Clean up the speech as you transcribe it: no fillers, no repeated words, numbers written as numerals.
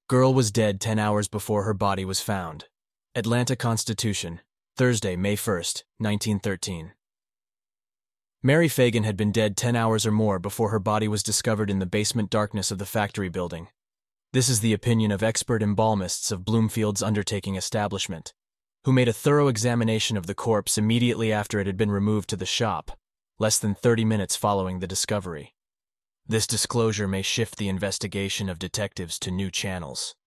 Girl was dead 10 hours before her body was found. Atlanta Constitution, Thursday, May 1, 1913. Mary Fagan had been dead 10 hours or more before her body was discovered in the basement darkness of the factory building. This is the opinion of expert embalmists of Bloomfield's undertaking establishment, who made a thorough examination of the corpse immediately after it had been removed to the shop, less than 30 minutes following the discovery. This disclosure may shift the investigation of detectives to new channels.